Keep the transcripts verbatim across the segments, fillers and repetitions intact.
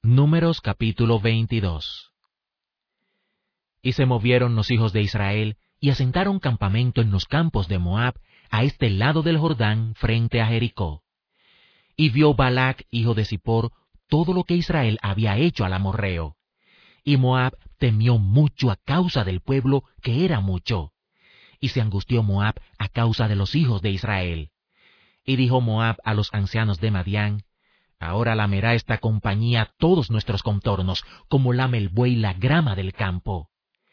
Números capítulo veintidós. Y se movieron los hijos de Israel, y asentaron campamento en los campos de Moab, a este lado del Jordán, frente a Jericó. Y vio Balac, hijo de Zippor, todo lo que Israel había hecho al amorreo. Y Moab temió mucho a causa del pueblo, que era mucho. Y se angustió Moab a causa de los hijos de Israel. Y dijo Moab a los ancianos de Madián: Ahora lamerá esta compañía todos nuestros contornos, como lame el buey la grama del campo.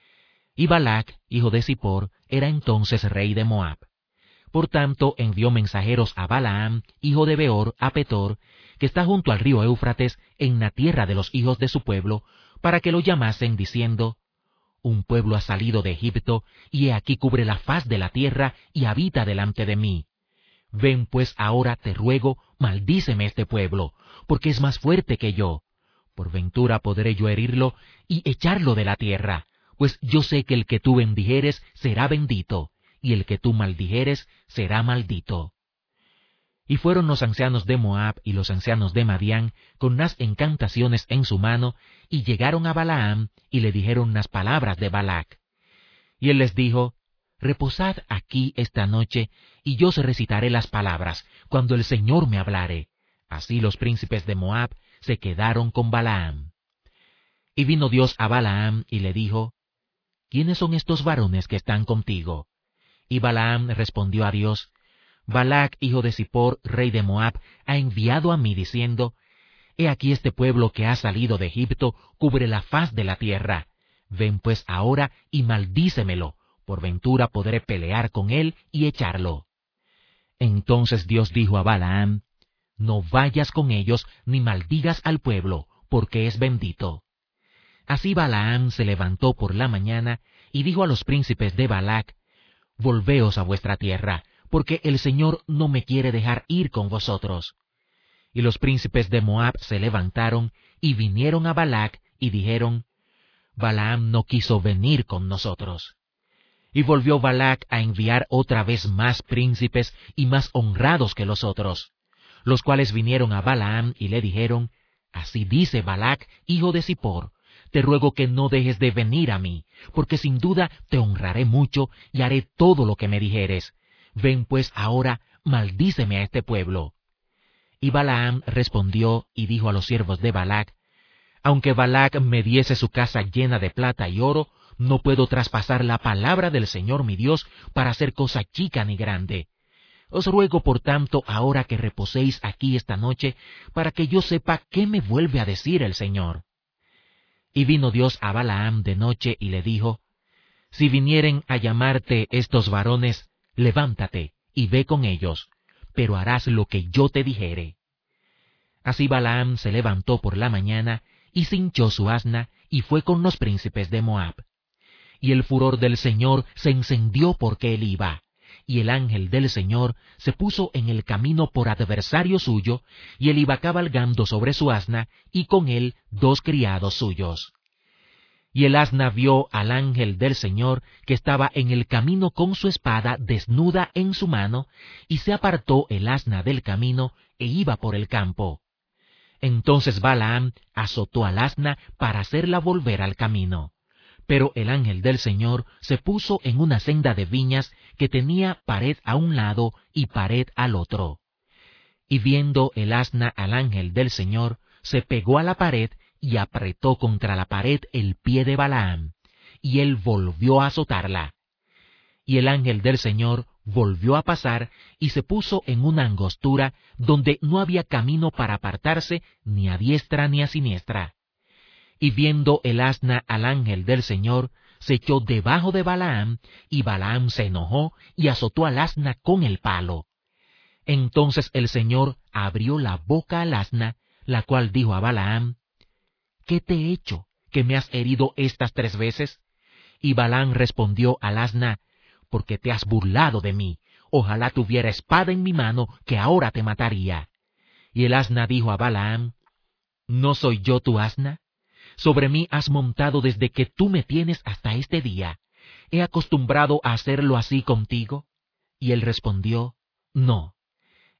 Y Balac, hijo de Zippor, era entonces rey de Moab. Por tanto envió mensajeros a Balaam, hijo de Beor, a Petor, que está junto al río Éufrates, en la tierra de los hijos de su pueblo, para que lo llamasen, diciendo: Un pueblo ha salido de Egipto, y he aquí cubre la faz de la tierra, y habita delante de mí. Ven pues ahora, te ruego, maldíceme este pueblo, porque es más fuerte que yo. Por ventura podré yo herirlo y echarlo de la tierra, pues yo sé que el que tú bendijeres será bendito, y el que tú maldijeres será maldito. Y fueron los ancianos de Moab y los ancianos de Madián con las encantaciones en su mano, y llegaron a Balaam, y le dijeron las palabras de Balac. Y él les dijo: Reposad aquí esta noche, y yo os recitaré las palabras, cuando el Señor me hablare. Así los príncipes de Moab se quedaron con Balaam. Y vino Dios a Balaam y le dijo: ¿Quiénes son estos varones que están contigo? Y Balaam respondió a Dios: Balac, hijo de Zippor, rey de Moab, ha enviado a mí diciendo: He aquí este pueblo que ha salido de Egipto cubre la faz de la tierra. Ven pues ahora y maldícemelo, por ventura podré pelear con él y echarlo. Entonces Dios dijo a Balaam: No vayas con ellos ni maldigas al pueblo, porque es bendito. Así Balaam se levantó por la mañana y dijo a los príncipes de Balac: Volveos a vuestra tierra, porque el Señor no me quiere dejar ir con vosotros. Y los príncipes de Moab se levantaron y vinieron a Balac y dijeron: Balaam no quiso venir con nosotros. Y volvió Balac a enviar otra vez más príncipes y más honrados que los otros, los cuales vinieron a Balaam y le dijeron: Así dice Balac, hijo de Zippor: Te ruego que no dejes de venir a mí, porque sin duda te honraré mucho y haré todo lo que me dijeres. Ven pues ahora, maldíceme a este pueblo. Y Balaam respondió y dijo a los siervos de Balac: Aunque Balac me diese su casa llena de plata y oro, no puedo traspasar la palabra del Señor mi Dios para hacer cosa chica ni grande. Os ruego por tanto ahora que reposéis aquí esta noche, para que yo sepa qué me vuelve a decir el Señor. Y vino Dios a Balaam de noche y le dijo: Si vinieren a llamarte estos varones, levántate y ve con ellos, pero harás lo que yo te dijere. Así Balaam se levantó por la mañana y cinchó su asna y fue con los príncipes de Moab. Y el furor del Señor se encendió porque él iba, y el ángel del Señor se puso en el camino por adversario suyo, y él iba cabalgando sobre su asna, y con él dos criados suyos. Y el asna vio al ángel del Señor, que estaba en el camino con su espada desnuda en su mano, y se apartó el asna del camino, e iba por el campo. Entonces Balaam azotó al asna para hacerla volver al camino. Pero el ángel del Señor se puso en una senda de viñas que tenía pared a un lado y pared al otro. Y viendo el asna al ángel del Señor, se pegó a la pared y apretó contra la pared el pie de Balaam, y él volvió a azotarla. Y el ángel del Señor volvió a pasar y se puso en una angostura donde no había camino para apartarse ni a diestra ni a siniestra. Y viendo el asna al ángel del Señor, se echó debajo de Balaam, y Balaam se enojó y azotó al asna con el palo. Entonces el Señor abrió la boca al asna, la cual dijo a Balaam: ¿Qué te he hecho, que me has herido estas tres veces? Y Balaam respondió al asna: Porque te has burlado de mí. Ojalá tuviera espada en mi mano, que ahora te mataría. Y el asna dijo a Balaam: ¿No soy yo tu asna? Sobre mí has montado desde que tú me tienes hasta este día. ¿He acostumbrado a hacerlo así contigo? Y él respondió: No.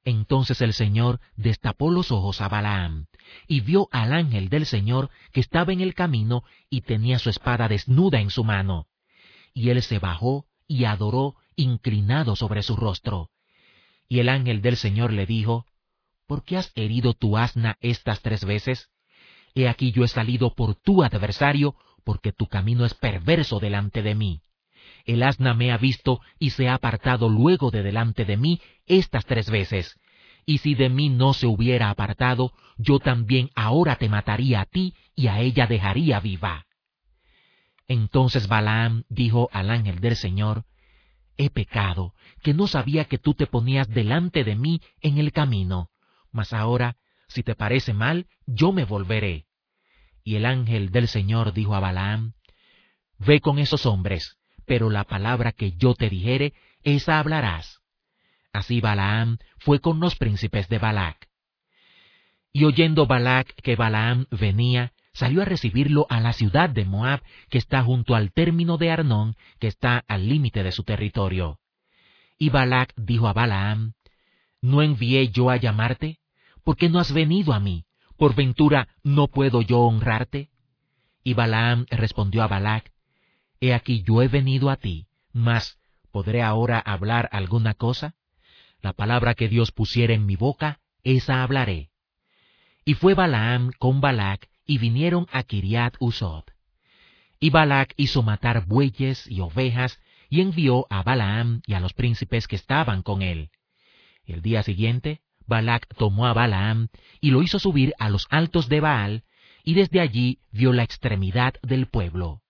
Entonces el Señor destapó los ojos a Balaam, y vio al ángel del Señor que estaba en el camino y tenía su espada desnuda en su mano. Y él se bajó y adoró inclinado sobre su rostro. Y el ángel del Señor le dijo, ¿por qué has herido tu asna estas tres veces? He aquí yo he salido por tu adversario, porque tu camino es perverso delante de mí. El asna me ha visto y se ha apartado luego de delante de mí estas tres veces. Y si de mí no se hubiera apartado, yo también ahora te mataría a ti y a ella dejaría viva. Entonces Balaam dijo al ángel del Señor, he pecado, que no sabía que tú te ponías delante de mí en el camino. Mas ahora, si te parece mal, yo me volveré. Y el ángel del Señor dijo a Balaam, ve con esos hombres, pero la palabra que yo te dijere, esa hablarás. Así Balaam fue con los príncipes de Balac. Y oyendo Balac que Balaam venía, salió a recibirlo a la ciudad de Moab, que está junto al término de Arnón, que está al límite de su territorio. Y Balac dijo a Balaam, ¿no envié yo a llamarte? ¿Por qué no has venido a mí? ¿Por ventura no puedo yo honrarte? Y Balaam respondió a Balac, he aquí yo he venido a ti, mas ¿podré ahora hablar alguna cosa? La palabra que Dios pusiera en mi boca, esa hablaré. Y fue Balaam con Balac, y vinieron a Kiriat Husot. Y Balac hizo matar bueyes y ovejas, y envió a Balaam y a los príncipes que estaban con él. El día siguiente, Balac tomó a Balaam, y lo hizo subir a los altos de Baal, y desde allí vio la extremidad del pueblo.